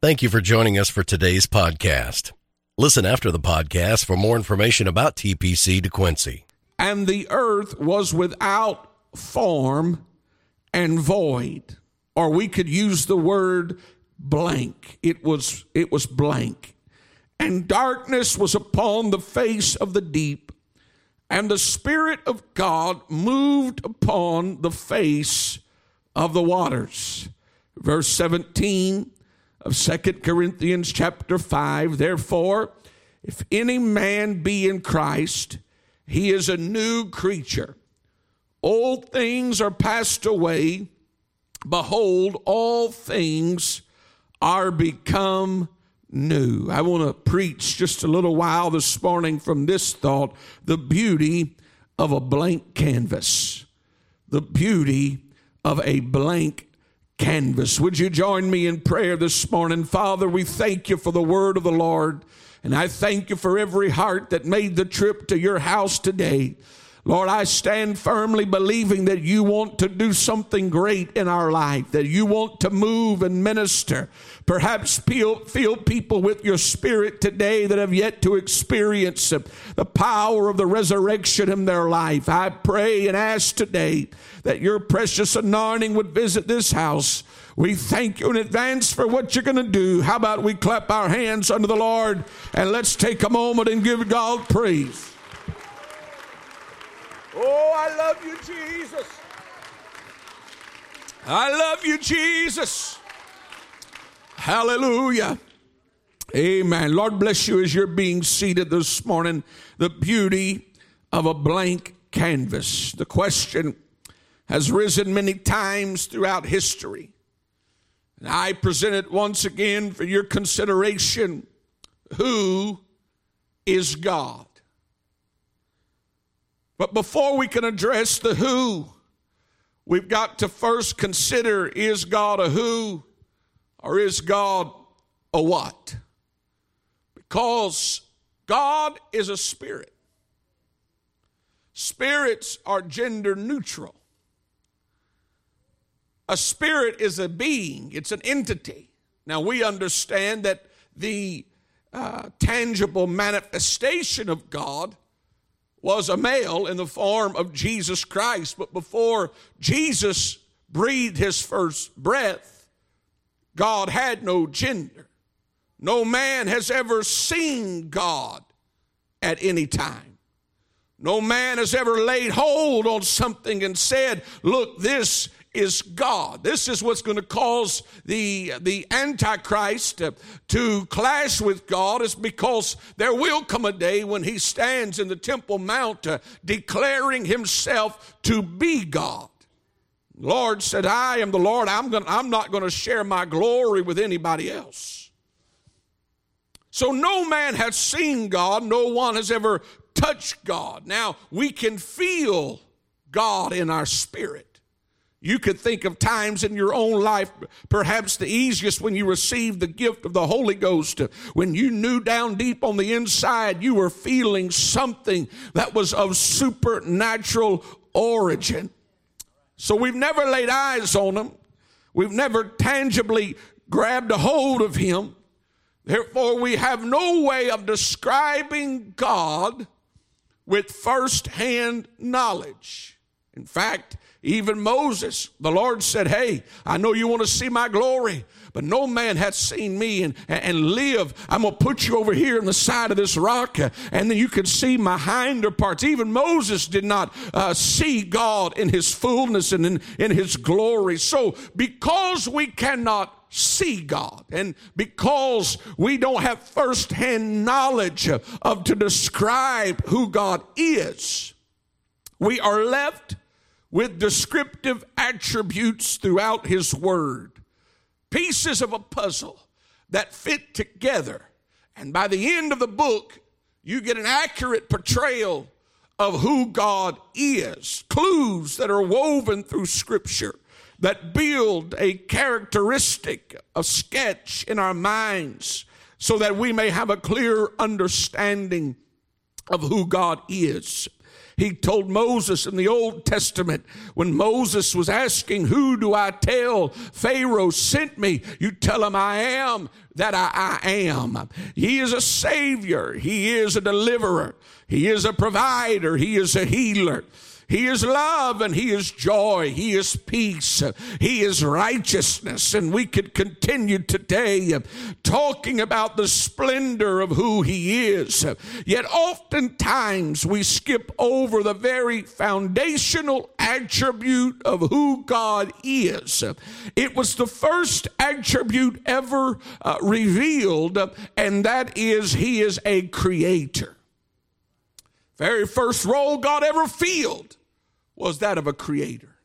Thank you for joining us for today's podcast. Listen after the podcast for more information about TPC DeQuincy. And the earth was without form and void. Or we could use the word blank. It was blank. And darkness was upon the face of the deep. And the Spirit of God moved upon the face of the waters. Verse 17 of 2 Corinthians chapter 5. Therefore, if any man be in Christ, he is a new creature. Old things are passed away. Behold, all things are become new. I want to preach just a little while this morning from this thought, the beauty of a blank canvas. The beauty of a blank canvas. Would you join me in prayer this morning? Father, we thank you for the word of the Lord, and I thank you for every heart that made the trip to your house today. Lord, I stand firmly believing that you want to do something great in our life, that you want to move and minister. Perhaps fill people with your Spirit today that have yet to experience the power of the resurrection in their life. I pray and ask today that your precious anointing would visit this house. We thank you in advance for what you're going to do. How about we clap our hands unto the Lord and let's take a moment and give God praise. Oh, I love you, Jesus. I love you, Jesus. Hallelujah. Amen. Lord bless you as you're being seated this morning. The beauty of a blank canvas. The question has risen many times throughout history. And I present it once again for your consideration. Who is God? But before we can address the who, we've got to first consider, is God a who or is God a what? Because God is a spirit. Spirits are gender neutral. A spirit is a being. It's an entity. Now we understand that the tangible manifestation of God was a male in the form of Jesus Christ. But before Jesus breathed his first breath, God had no gender. No man has ever seen God at any time. No man has ever laid hold on something and said, look, this is God. This is what's going to cause the Antichrist to clash with God, is because there will come a day when he stands in the Temple Mount declaring himself to be God. The Lord said, I am the Lord. I'm not going to share my glory with anybody else. So no man has seen God. No one has ever touched God. Now, we can feel God in our spirit. You could think of times in your own life, perhaps the easiest when you received the gift of the Holy Ghost, when you knew down deep on the inside you were feeling something that was of supernatural origin. So we've never laid eyes on him. We've never tangibly grabbed a hold of him. Therefore, we have no way of describing God with first-hand knowledge. In fact, even Moses, the Lord said, hey, I know you want to see my glory, but no man hath seen me and live. I'm going to put you over here on the side of this rock, and then you can see my hinder parts. Even Moses did not see God in his fullness and in his glory. So because we cannot see God, and because we don't have firsthand knowledge to describe who God is, we are left with descriptive attributes throughout his word. Pieces of a puzzle that fit together. And by the end of the book, you get an accurate portrayal of who God is. Clues that are woven through Scripture that build a characteristic, a sketch in our minds so that we may have a clear understanding of who God is. He told Moses in the Old Testament, when Moses was asking, who do I tell Pharaoh sent me? You tell him I am that I am. He is a Savior. He is a deliverer. He is a provider. He is a healer. He is love and He is joy. He is peace. He is righteousness. And we could continue today talking about the splendor of who He is. Yet oftentimes we skip over the very foundational attribute of who God is. It was the first attribute ever revealed, and that is He is a creator. Very first role God ever filled was that of a creator.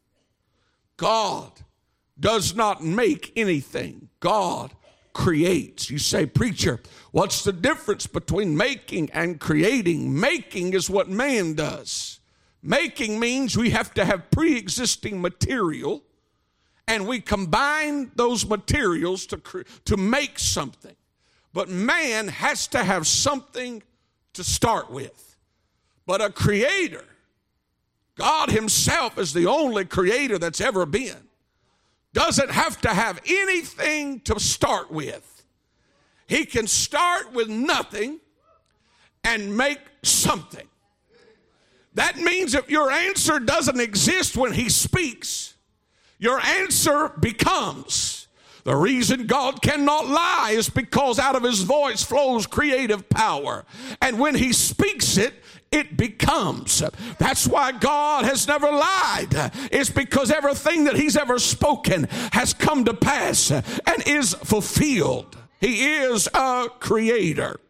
God does not make anything. God creates. You say, preacher, what's the difference between making and creating? Making is what man does. Making means we have to have pre-existing material, and we combine those materials to make something. But man has to have something to start with. But a creator, God Himself is the only creator that's ever been, doesn't have to have anything to start with. He can start with nothing and make something. That means if your answer doesn't exist when He speaks, your answer becomes. The reason God cannot lie is because out of His voice flows creative power. And when He speaks it, it becomes. That's why God has never lied. It's because everything that He's ever spoken has come to pass and is fulfilled. He is a creator.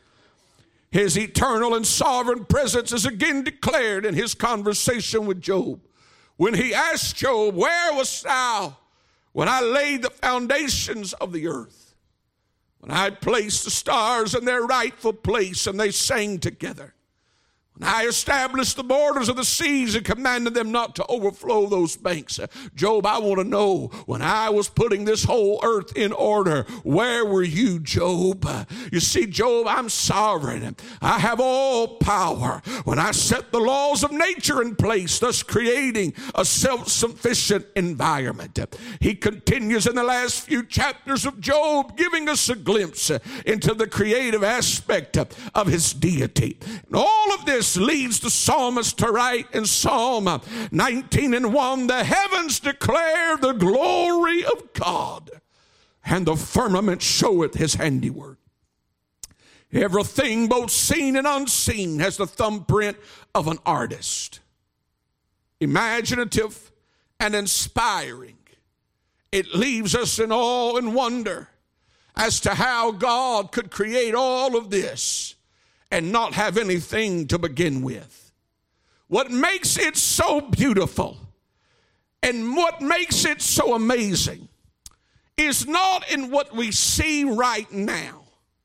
His eternal and sovereign presence is again declared in His conversation with Job. When He asked Job, where wast thou when I laid the foundations of the earth? When I placed the stars in their rightful place and they sang together. When I established the borders of the seas and commanded them not to overflow those banks. Job, I want to know, when I was putting this whole earth in order, where were you, Job? You see, Job, I'm sovereign. I have all power. When I set the laws of nature in place, thus creating a self-sufficient environment. He continues in the last few chapters of Job, giving us a glimpse into the creative aspect of His deity. And all of this leads the psalmist to write in Psalm 19:1, the heavens declare the glory of God, and the firmament showeth His handiwork. Everything, both seen and unseen, has the thumbprint of an artist. Imaginative and inspiring. It leaves us in awe and wonder as to how God could create all of this and not have anything to begin with. What makes it so beautiful and what makes it so amazing is not in what we see right now,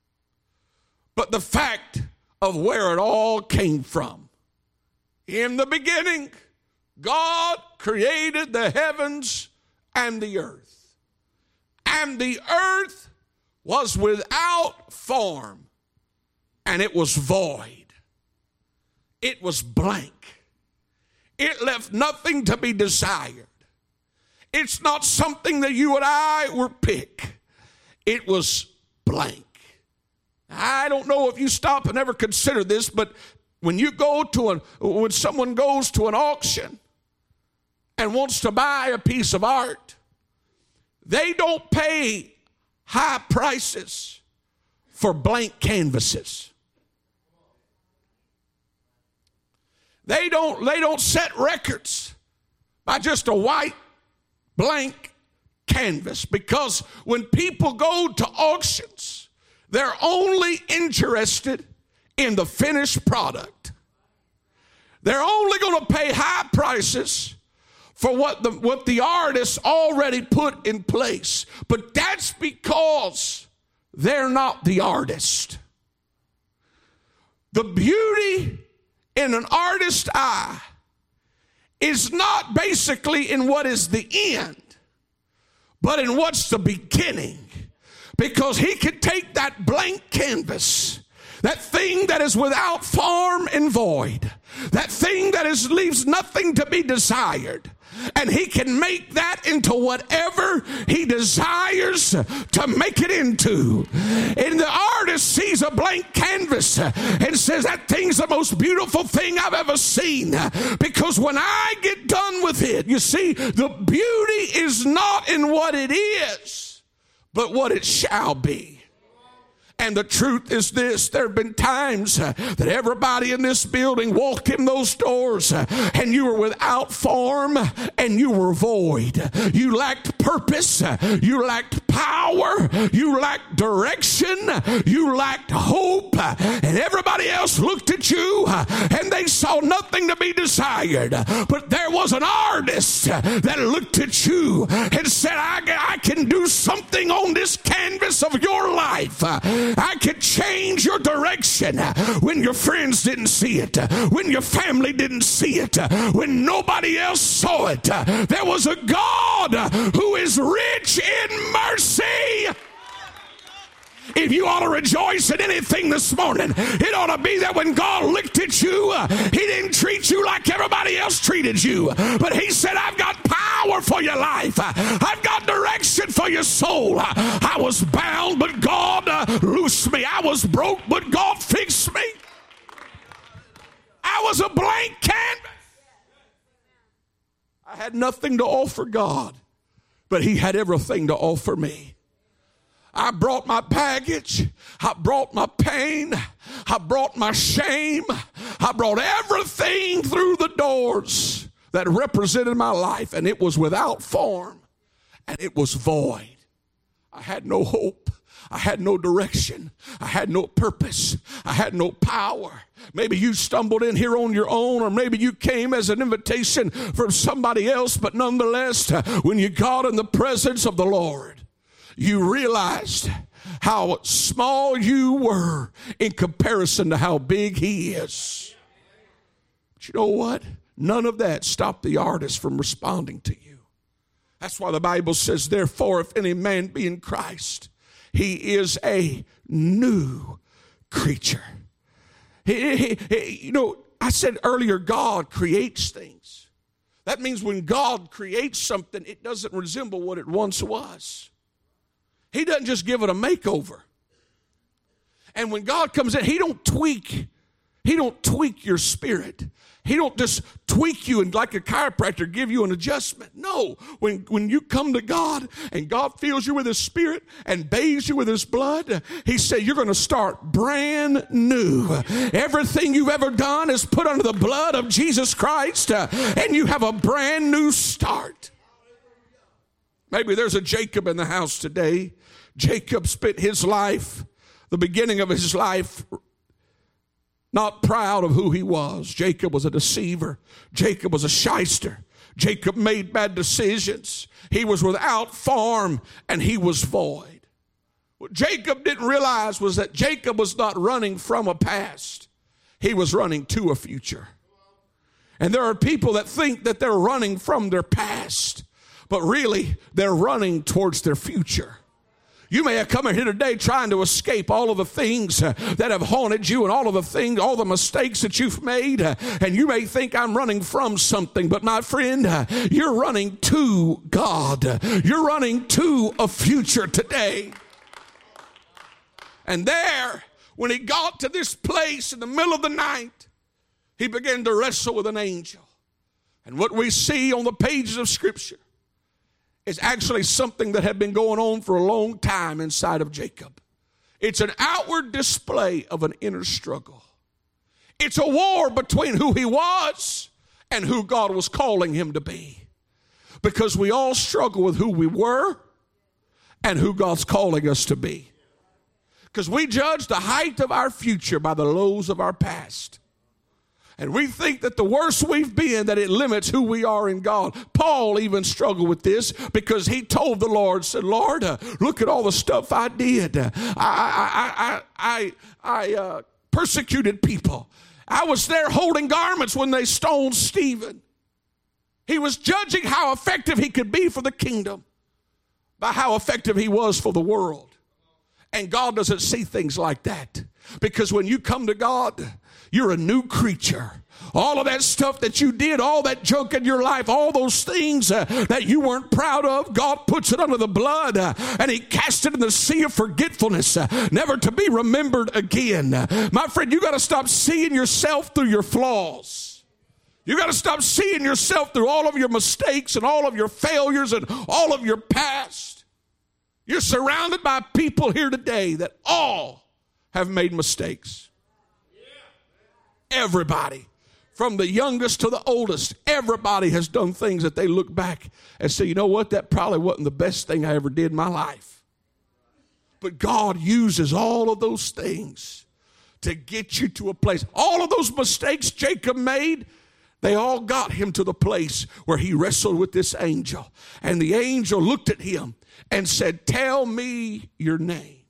but the fact of where it all came from. In the beginning, God created the heavens and the earth. And the earth was without form. And it was void. It was blank. It left nothing to be desired. It's not something that you and I would pick. It was blank. I don't know if you stop and ever consider this, but when someone goes to an auction and wants to buy a piece of art, they don't pay high prices for blank canvases. They don't set records by just a white blank canvas, because when people go to auctions, they're only interested in the finished product. They're only going to pay high prices for what the artist already put in place. But that's because they're not the artist. The beauty in an artist's eye is not basically in what is the end, but in what's the beginning. Because he can take that blank canvas, that thing that is without form and void, that thing that leaves nothing to be desired. And he can make that into whatever he desires to make it into. And the artist sees a blank canvas and says, that thing's the most beautiful thing I've ever seen. Because when I get done with it, you see, the beauty is not in what it is, but what it shall be. And the truth is this, there have been times that everybody in this building walked in those doors and you were without form and you were void. You lacked purpose, you lacked power, you lacked direction, you lacked hope, and everybody else looked at you and they saw nothing to be desired. But there was an artist that looked at you and said, I can do something on this canvas of your life. I could change your direction when your friends didn't see it, when your family didn't see it, when nobody else saw it. There was a God who is rich in mercy. If you ought to rejoice in anything this morning, it ought to be that when God looked at you, he didn't treat you like everybody else treated you, but he said, I've got power for your life. I've got direction for your soul. I was bound, but God loosed me. I was broke, but God fixed me. I was a blank canvas. I had nothing to offer God, but he had everything to offer me. I brought my baggage. I brought my pain. I brought my shame. I brought everything through the doors that represented my life, and it was without form, and it was void. I had no hope. I had no direction. I had no purpose. I had no power. Maybe you stumbled in here on your own, or maybe you came as an invitation from somebody else, but nonetheless, when you got in the presence of the Lord, you realized how small you were in comparison to how big he is. But you know what? None of that stopped the artist from responding to you. That's why the Bible says, therefore, if any man be in Christ, he is a new creature. You know, I said earlier, God creates things. That means when God creates something, it doesn't resemble what it once was. He doesn't just give it a makeover. And when God comes in, he don't tweak your spirit. He don't just tweak you and like a chiropractor give you an adjustment. No, when you come to God and God fills you with his spirit and bathes you with his blood, he said you're going to start brand new. Everything you've ever done is put under the blood of Jesus Christ, and you have a brand new start. Maybe there's a Jacob in the house today. Jacob spent his life, the beginning of his life, not proud of who he was. Jacob was a deceiver. Jacob was a shyster. Jacob made bad decisions. He was without form and he was void. What Jacob didn't realize was that Jacob was not running from a past. He was running to a future. And there are people that think that they're running from their past, but really they're running towards their future. You may have come in here today trying to escape all of the things that have haunted you and all of the things, all the mistakes that you've made. And you may think I'm running from something, but my friend, you're running to God. You're running to a future today. And there, when he got to this place in the middle of the night, he began to wrestle with an angel. And what we see on the pages of Scripture is actually something that had been going on for a long time inside of Jacob. It's an outward display of an inner struggle. It's a war between who he was and who God was calling him to be. Because we all struggle with who we were and who God's calling us to be. Because we judge the height of our future by the lows of our past. And we think that the worse we've been, that it limits who we are in God. Paul even struggled with this because he told the Lord, said, Lord, look at all the stuff I did. I persecuted people. I was there holding garments when they stoned Stephen. He was judging how effective he could be for the kingdom by how effective he was for the world. And God doesn't see things like that. Because when you come to God, you're a new creature. All of that stuff that you did, all that junk in your life, all those things that you weren't proud of, God puts it under the blood and he casts it in the sea of forgetfulness, never to be remembered again. My friend, you got to stop seeing yourself through your flaws. You got to stop seeing yourself through all of your mistakes and all of your failures and all of your past. You're surrounded by people here today that all have made mistakes. Everybody. From the youngest to the oldest, everybody has done things that they look back and say, you know what, that probably wasn't the best thing I ever did in my life. But God uses all of those things to get you to a place. All of those mistakes Jacob made, they all got him to the place where he wrestled with this angel. And the angel looked at him and said, tell me your name.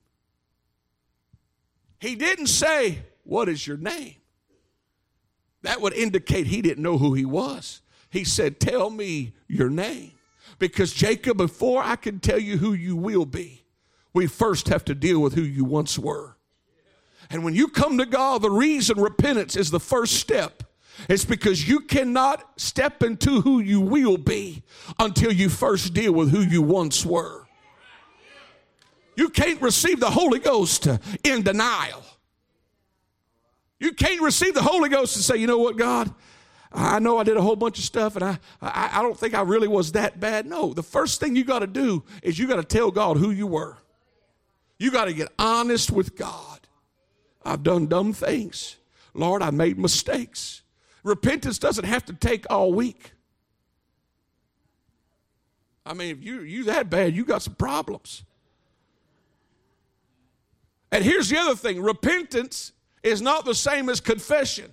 He didn't say, what is your name? That would indicate he didn't know who he was. He said, tell me your name. Because Jacob, before I can tell you who you will be, we first have to deal with who you once were. And when you come to God, the reason repentance is the first step. It's because you cannot step into who you will be until you first deal with who you once were. You can't receive the Holy Ghost in denial. You can't receive the Holy Ghost and say, you know what, God, I know I did a whole bunch of stuff and I don't think I really was that bad. No, the first thing you got to do is you got to tell God who you were. You got to get honest with God. I've done dumb things. Lord, I made mistakes. Repentance doesn't have to take all week. I mean, if you that bad, you got some problems. And here's the other thing. Repentance is not the same as confession.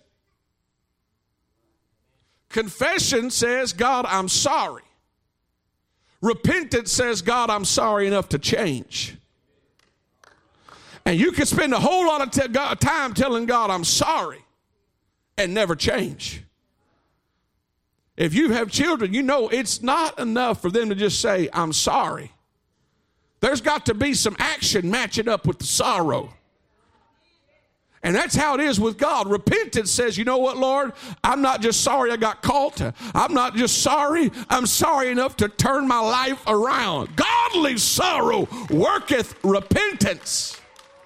Confession says, God, I'm sorry. Repentance says, God, I'm sorry enough to change. And you can spend a whole lot of time telling God, I'm sorry, and never change. If you have children, you know it's not enough for them to just say, I'm sorry. There's got to be some action matching up with the sorrow. And that's how it is with God. Repentance says, you know what, Lord? I'm not just sorry I got caught. I'm not just sorry. I'm sorry enough to turn my life around. Godly sorrow worketh repentance.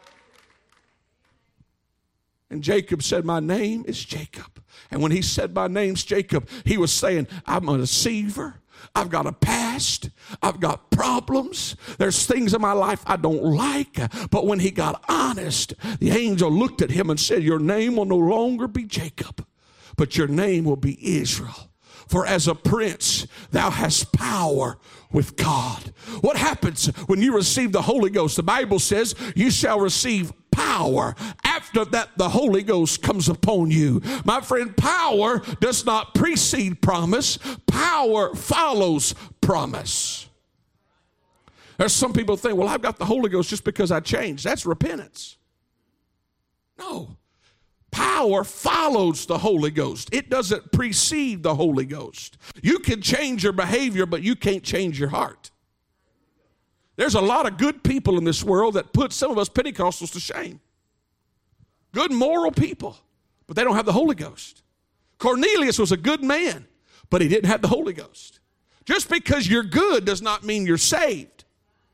And Jacob said, my name is Jacob. And when he said my name's Jacob, he was saying, I'm a deceiver. I've got a past. I've got problems. There's things in my life I don't like. But when he got honest, the angel looked at him and said, your name will no longer be Jacob, but your name will be Israel. For as a prince, thou hast power with God. What happens when you receive the Holy Ghost? The Bible says you shall receive power. After that, the Holy Ghost comes upon you. My friend, power does not precede promise. Power follows promise. There's some people think, well, I've got the Holy Ghost just because I changed. That's repentance. No. Power follows the Holy Ghost. It doesn't precede the Holy Ghost. You can change your behavior, but you can't change your heart. There's a lot of good people in this world that put some of us Pentecostals to shame. Good moral people, but they don't have the Holy Ghost. Cornelius was a good man, but he didn't have the Holy Ghost. Just because you're good does not mean you're saved.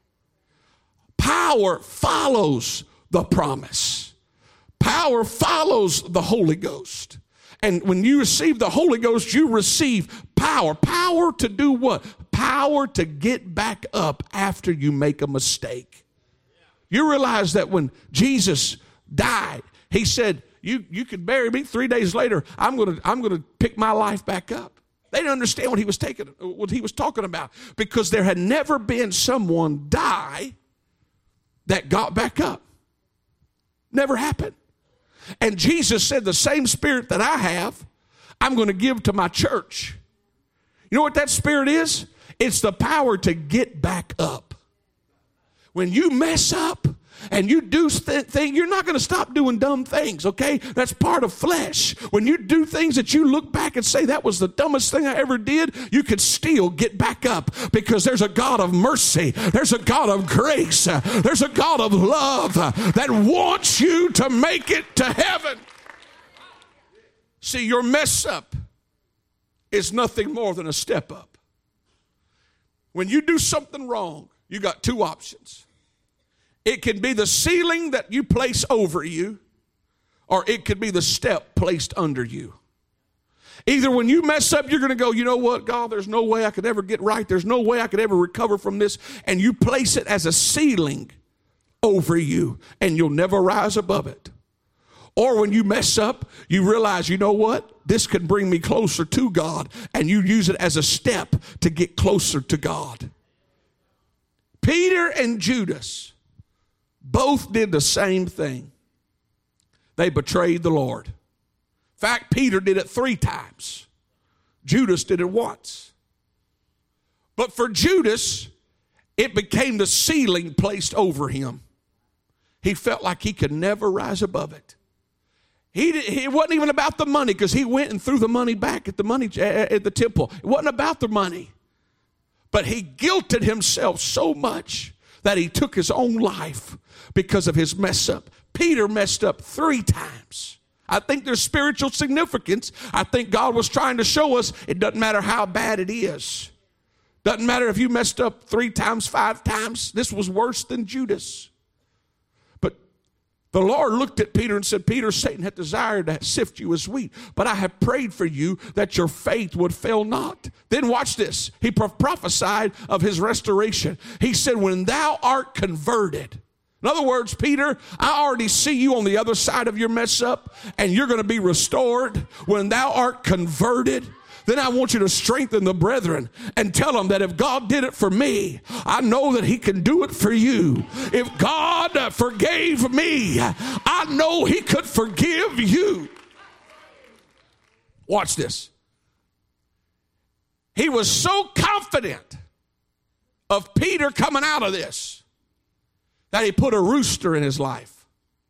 Power follows the promise. Power follows the Holy Ghost. And when you receive the Holy Ghost, you receive power. Power to do what? Power to get back up after you make a mistake. You realize that when Jesus died, he said, you can bury me. 3 days later, I'm going to pick my life back up. They didn't understand what he was talking about, because there had never been someone die that got back up. Never happened. And Jesus said, the same spirit that I have, I'm going to give to my church. You know what that spirit is? It's the power to get back up. When you mess up and you do things, you're not going to stop doing dumb things, okay? That's part of flesh. When you do things that you look back and say, that was the dumbest thing I ever did, you could still get back up because there's a God of mercy. There's a God of grace. There's a God of love that wants you to make it to heaven. See, your mess up is nothing more than a step up. When you do something wrong, you got two options. It can be the ceiling that you place over you, or it could be the step placed under you. Either when you mess up, you're going to go, you know what, God, there's no way I could ever get right. There's no way I could ever recover from this. And you place it as a ceiling over you, and you'll never rise above it. Or when you mess up, you realize, you know what? This can bring me closer to God, and you use it as a step to get closer to God. Peter and Judas both did the same thing. They betrayed the Lord. In fact, Peter did it 3 times. Judas did it once. But for Judas, it became the ceiling placed over him. He felt like he could never rise above it. It wasn't even about the money, because he went and threw the money back at the temple. It wasn't about the money. But he guilted himself so much that he took his own life because of his mess up. Peter messed up 3 times. I think there's spiritual significance. I think God was trying to show us it doesn't matter how bad it is. Doesn't matter if you messed up 3 times, 5 times. This was worse than Judas. The Lord looked at Peter and said, Peter, Satan had desired to sift you as wheat, but I have prayed for you that your faith would fail not. Then watch this. He prophesied of his restoration. He said, when thou art converted. In other words, Peter, I already see you on the other side of your mess up, and you're going to be restored when thou art converted. Then I want you to strengthen the brethren and tell them that if God did it for me, I know that he can do it for you. If God forgave me, I know he could forgive you. Watch this. He was so confident of Peter coming out of this that he put a rooster in his life.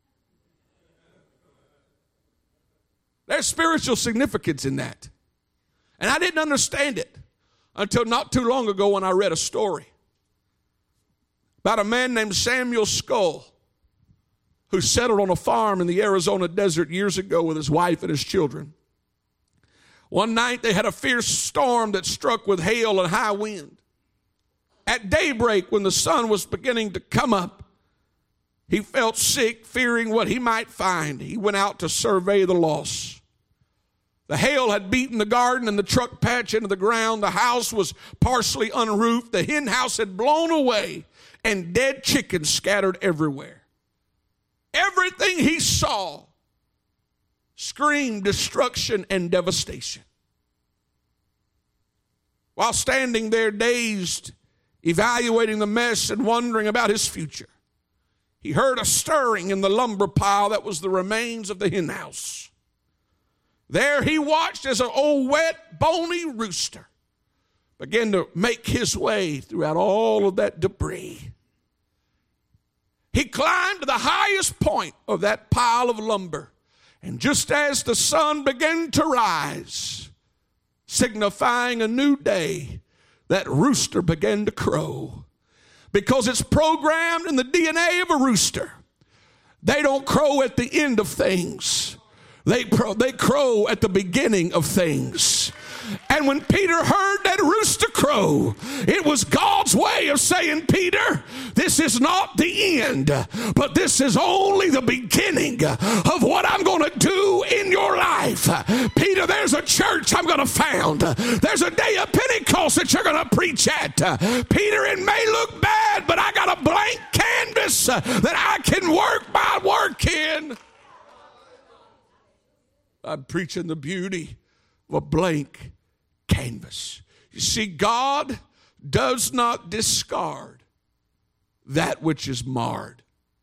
There's spiritual significance in that. And I didn't understand it until not too long ago when I read a story about a man named Samuel Skull who settled on a farm in the Arizona desert years ago with his wife and his children. One night they had a fierce storm that struck with hail and high wind. At daybreak, when the sun was beginning to come up, he felt sick, fearing what he might find. He went out to survey the loss. The hail had beaten the garden and the truck patch into the ground. The house was partially unroofed. The hen house had blown away, and dead chickens scattered everywhere. Everything he saw screamed destruction and devastation. While standing there dazed, evaluating the mess and wondering about his future, he heard a stirring in the lumber pile that was the remains of the hen house. There he watched as an old wet, bony rooster began to make his way throughout all of that debris. He climbed to the highest point of that pile of lumber, and just as the sun began to rise, signifying a new day, that rooster began to crow. Because it's programmed in the DNA of a rooster. They don't crow at the end of things. They crow at the beginning of things. And when Peter heard that rooster crow, it was God's way of saying, Peter, this is not the end, but this is only the beginning of what I'm going to do in your life. Peter, there's a church I'm going to found. There's a day of Pentecost that you're going to preach at. Peter, it may look bad, but I got a blank canvas that I can work my work in. I'm preaching the beauty of a blank canvas. You see, God does not discard that which is marred.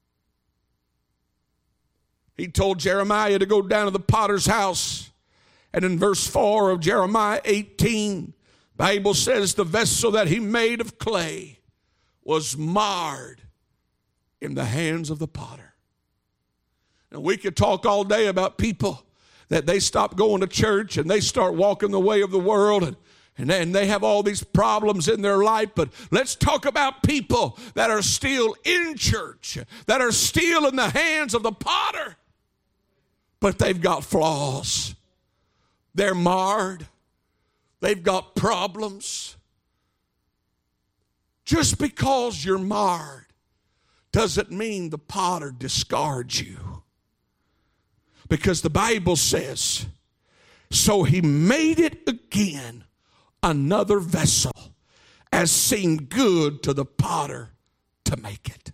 He told Jeremiah to go down to the potter's house. And in verse 4 of Jeremiah 18, the Bible says the vessel that he made of clay was marred in the hands of the potter. And we could talk all day about people that they stop going to church and they start walking the way of the world, and then they have all these problems in their life. But let's talk about people that are still in church, that are still in the hands of the potter, but they've got flaws. They're marred. They've got problems. Just because you're marred doesn't mean the potter discards you. Because the Bible says, so he made it again another vessel, as seemed good to the potter to make it.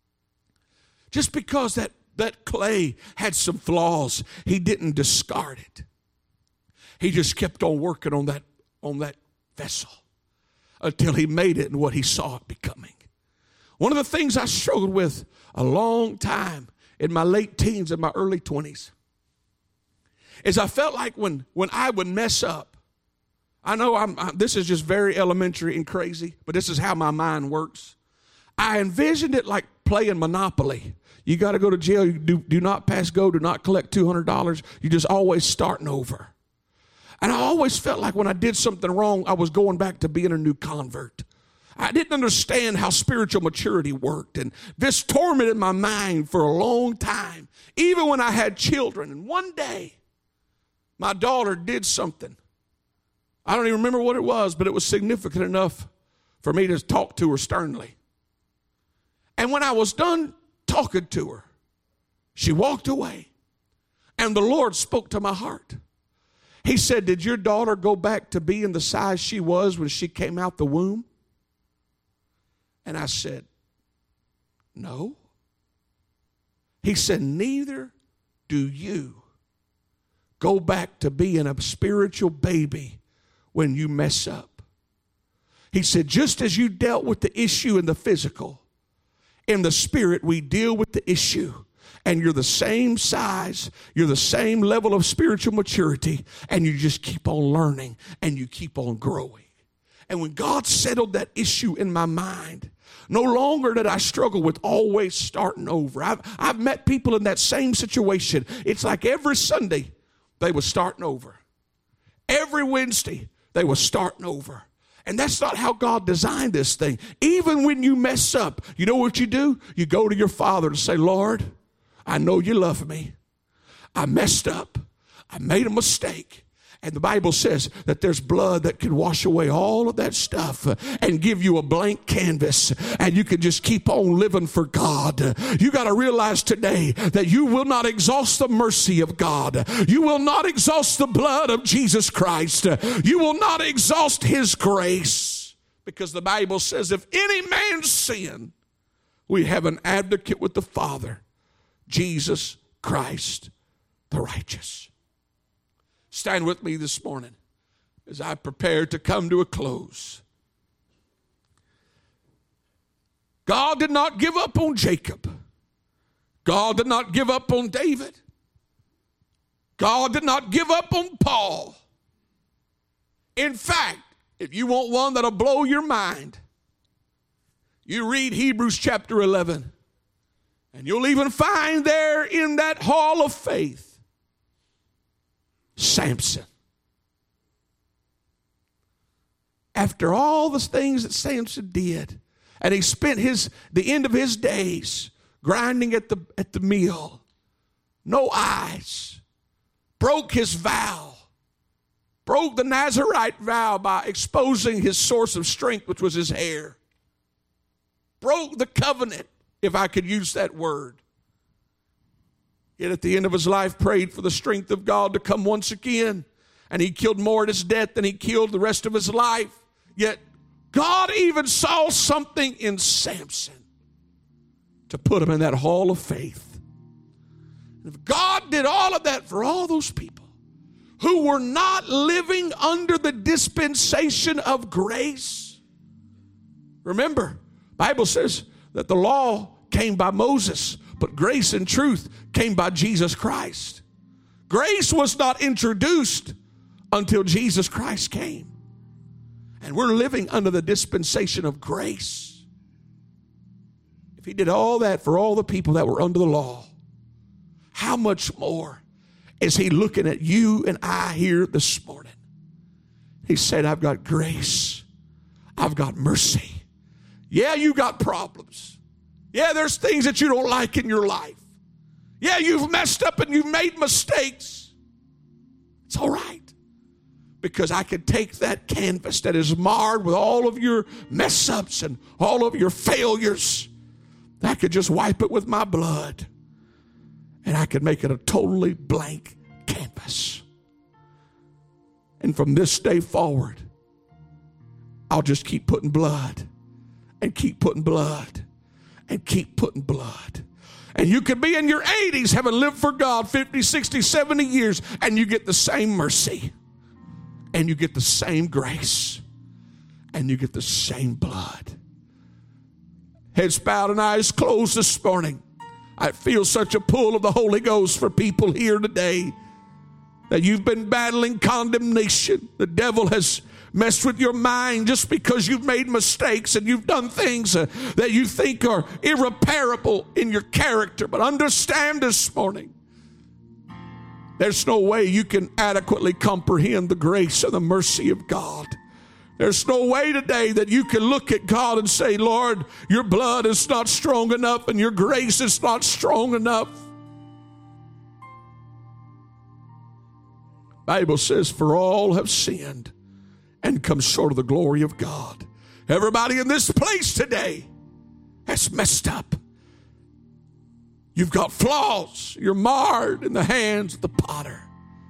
Just because that clay had some flaws, he didn't discard it. He just kept on working on that vessel until he made it in what he saw it becoming. One of the things I struggled with a long time in my late teens and my early 20s is I felt like when I would mess up, I know this is just very elementary and crazy, but this is how my mind works. I envisioned it like playing Monopoly. You got to go to jail. You do not pass go. Do not collect $200. You're just always starting over. And I always felt like when I did something wrong, I was going back to being a new convert. I didn't understand how spiritual maturity worked. And this tormented my mind for a long time, even when I had children. And one day, my daughter did something. I don't even remember what it was, but it was significant enough for me to talk to her sternly. And when I was done talking to her, she walked away, and the Lord spoke to my heart. He said, did your daughter go back to being the size she was when she came out the womb? And I said, no. He said, neither do you go back to being a spiritual baby when you mess up. He said, just as you dealt with the issue in the physical, in the spirit we deal with the issue. And you're the same size, you're the same level of spiritual maturity, and you just keep on learning and you keep on growing. And when God settled that issue in my mind, no longer did I struggle with always starting over. I've met people in that same situation. It's like every Sunday they were starting over. Every Wednesday they were starting over. And that's not how God designed this thing. Even when you mess up, you know what you do? You go to your Father and say, Lord, I know you love me. I messed up. I made a mistake. And the Bible says that there's blood that can wash away all of that stuff and give you a blank canvas, and you can just keep on living for God. You got to realize today that you will not exhaust the mercy of God. You will not exhaust the blood of Jesus Christ. You will not exhaust his grace, because the Bible says if any man sin, we have an advocate with the Father, Jesus Christ the righteous. Stand with me this morning as I prepare to come to a close. God did not give up on Jacob. God did not give up on David. God did not give up on Paul. In fact, if you want one that'll blow your mind, you read Hebrews chapter 11. And you'll even find there in that hall of faith, Samson. After all the things that Samson did, and he spent the end of his days grinding at the mill, no eyes, broke his vow, broke the Nazirite vow by exposing his source of strength, which was his hair, broke the covenant, if I could use that word. Yet at the end of his life prayed for the strength of God to come once again. And he killed more at his death than he killed the rest of his life. Yet God even saw something in Samson to put him in that hall of faith. And if God did all of that for all those people who were not living under the dispensation of grace, remember, the Bible says that the law came by Moses, but grace and truth came by Jesus Christ. Grace was not introduced until Jesus Christ came. And we're living under the dispensation of grace. If he did all that for all the people that were under the law, how much more is he looking at you and I here this morning? He said, I've got grace. I've got mercy. Yeah, you got problems. Yeah, there's things that you don't like in your life. Yeah, you've messed up and you've made mistakes. It's all right. Because I could take that canvas that is marred with all of your mess ups and all of your failures. I could just wipe it with my blood. And I could make it a totally blank canvas. And from this day forward, I'll just keep putting blood and keep putting blood and keep putting blood. And you could be in your 80s, having lived for God 50, 60, 70 years, and you get the same mercy. And you get the same grace. And you get the same blood. Heads bowed and eyes closed this morning. I feel such a pull of the Holy Ghost for people here today that you've been battling condemnation. The devil has messed with your mind just because you've made mistakes and you've done things that you think are irreparable in your character. But understand this morning, there's no way you can adequately comprehend the grace and the mercy of God. There's no way today that you can look at God and say, Lord, your blood is not strong enough and your grace is not strong enough. The Bible says, for all have sinned and come short of the glory of God. Everybody in this place today has messed up. You've got flaws. You're marred in the hands of the potter.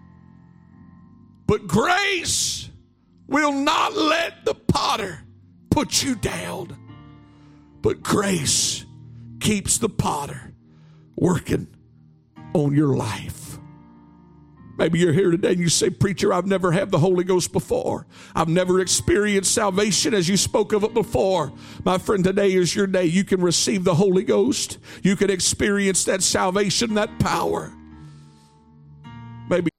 But grace will not let the potter put you down. But grace keeps the potter working on your life. Maybe you're here today and you say, preacher, I've never had the Holy Ghost before. I've never experienced salvation as you spoke of it before. My friend, today is your day. You can receive the Holy Ghost. You can experience that salvation, that power. Maybe.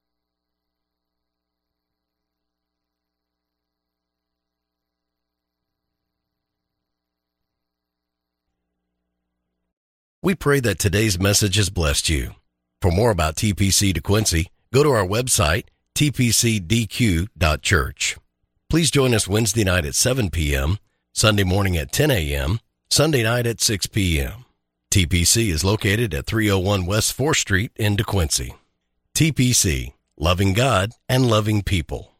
We pray that today's message has blessed you. For more about TPC DeQuincy, go to our website, tpcdq.church. Please join us Wednesday night at 7 p.m., Sunday morning at 10 a.m., Sunday night at 6 p.m. TPC is located at 301 West 4th Street in DeQuincy. TPC, loving God and loving people.